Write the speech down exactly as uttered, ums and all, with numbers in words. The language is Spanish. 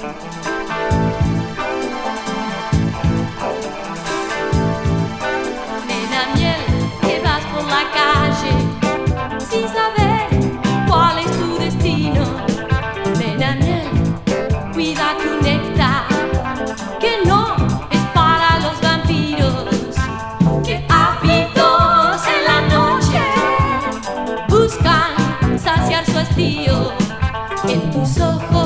Nena miel, que vas por la calle sin saber cuál es tu destino. Nena miel, cuida tu néctar, que no es para los vampiros, que ávidos en la noche buscan saciar su hastío. En tus ojos